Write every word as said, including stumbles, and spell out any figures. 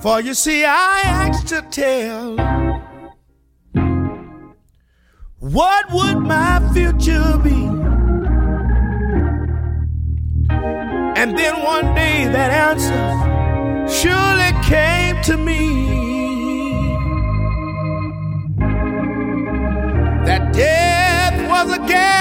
For you see, I asked to tell what would my future be. And then one day that answer surely came to me, that death was a guarantee